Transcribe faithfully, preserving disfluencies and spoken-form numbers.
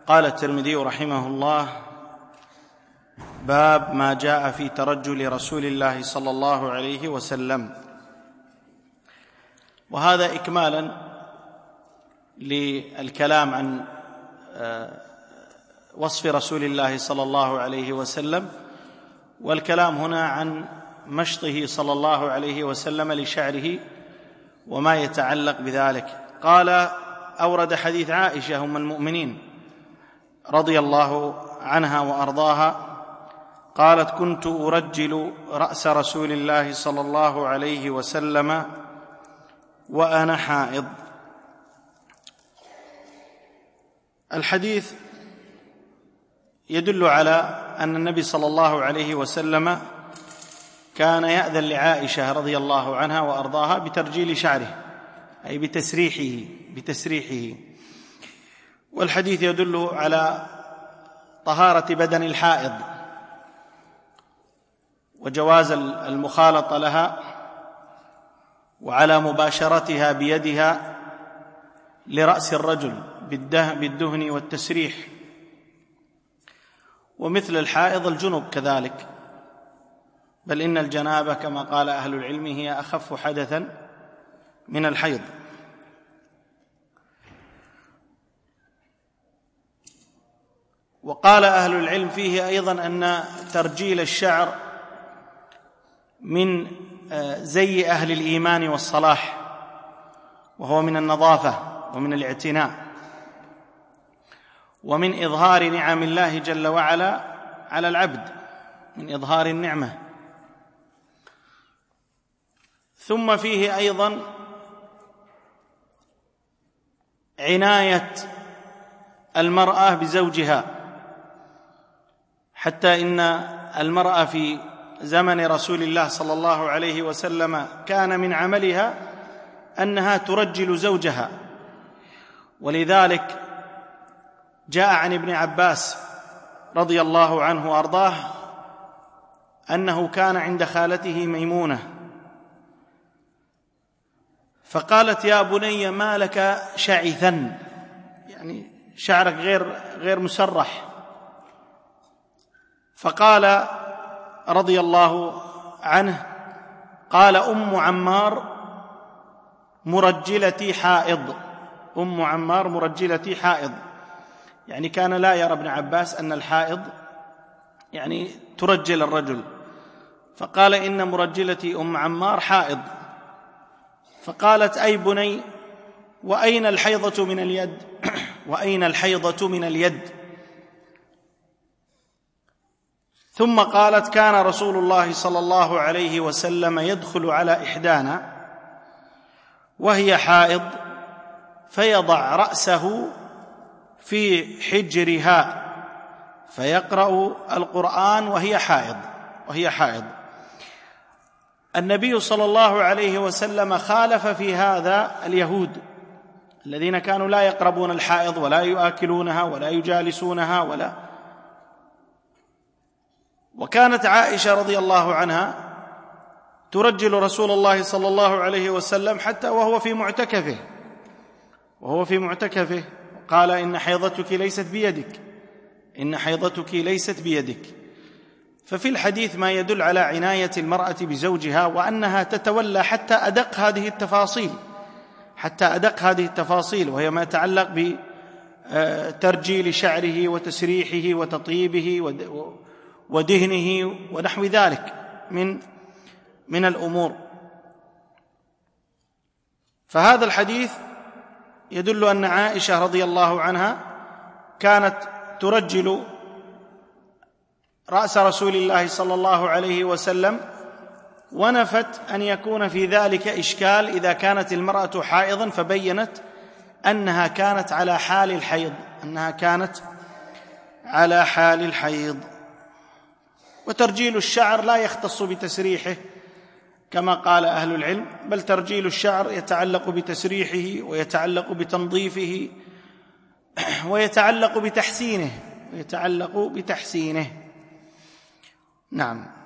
قال الترمذي رحمه الله: باب ما جاء في ترجل رسول الله صلى الله عليه وسلم. وهذا إكمالا للكلام عن وصف رسول الله صلى الله عليه وسلم، والكلام هنا عن مشطه صلى الله عليه وسلم لشعره وما يتعلق بذلك. قال: أورد حديث عائشة أم المؤمنين رضي الله عنها وأرضاها قالت: كنت أرجل رأس رسول الله صلى الله عليه وسلم وأنا حائض. الحديث يدل على أن النبي صلى الله عليه وسلم كان يأذن لعائشة رضي الله عنها وأرضاها بترجيل شعره، أي بتسريحه بتسريحه والحديث يدل على طهارة بدن الحائض وجواز المخالطة لها وعلى مباشرتها بيدها لرأس الرجل بالدهن والتسريح، ومثل الحائض الجنب كذلك، بل إن الجنابة كما قال أهل العلم هي أخف حدثا من الحيض. وقال أهل العلم فيه أيضا أن ترجيل الشعر من زي أهل الإيمان والصلاح، وهو من النظافة ومن الاعتناء ومن إظهار نعم الله جل وعلا على العبد، من إظهار النعمة. ثم فيه أيضا عناية المرأة بزوجها، حتى إن المرأة في زمن رسول الله صلى الله عليه وسلم كان من عملها أنها ترجل زوجها، ولذلك جاء عن ابن عباس رضي الله عنه وأرضاه أنه كان عند خالته ميمونة فقالت: يا بني ما لك شعثا، يعني شعرك غير غير مسرح. فقال رضي الله عنه: قال: أم عمار مرجلتي حائض، أم عمار مرجلتي حائض، يعني كان لا يرى ابن عباس أن الحائض يعني ترجل الرجل، فقال: إن مرجلتي أم عمار حائض. فقالت: أي بني، وأين الحيضة من اليد؟ وأين الحيضة من اليد؟ ثم قالت: كان رسول الله صلى الله عليه وسلم يدخل على إحدانا وهي حائض فيضع رأسه في حجرها فيقرأ القرآن وهي حائض وهي حائض النبي صلى الله عليه وسلم خالف في هذا اليهود الذين كانوا لا يقربون الحائض ولا يؤكلونها ولا يجالسونها ولا. وكانت عائشة رضي الله عنها ترجل رسول الله صلى الله عليه وسلم حتى وهو في معتكفه وهو في معتكفه قال: إن حيضتك ليست بيدك إن حيضتك ليست بيدك. ففي الحديث ما يدل على عناية المرأة بزوجها، وأنها تتولى حتى أدق هذه التفاصيل حتى أدق هذه التفاصيل وهي ما يتعلق بترجيل شعره وتسريحه وتطيبه ودهنه ونحو ذلك من من الأمور. فهذا الحديث يدل أن عائشة رضي الله عنها كانت ترجل رأس رسول الله صلى الله عليه وسلم، ونفت أن يكون في ذلك إشكال إذا كانت المرأة حائضا، فبينت أنها كانت على حال الحيض أنها كانت على حال الحيض. وترجيل الشعر لا يختص بتسريحه كما قال أهل العلم، بل ترجيل الشعر يتعلق بتسريحه ويتعلق بتنظيفه ويتعلق بتحسينه ويتعلق بتحسينه. نعم.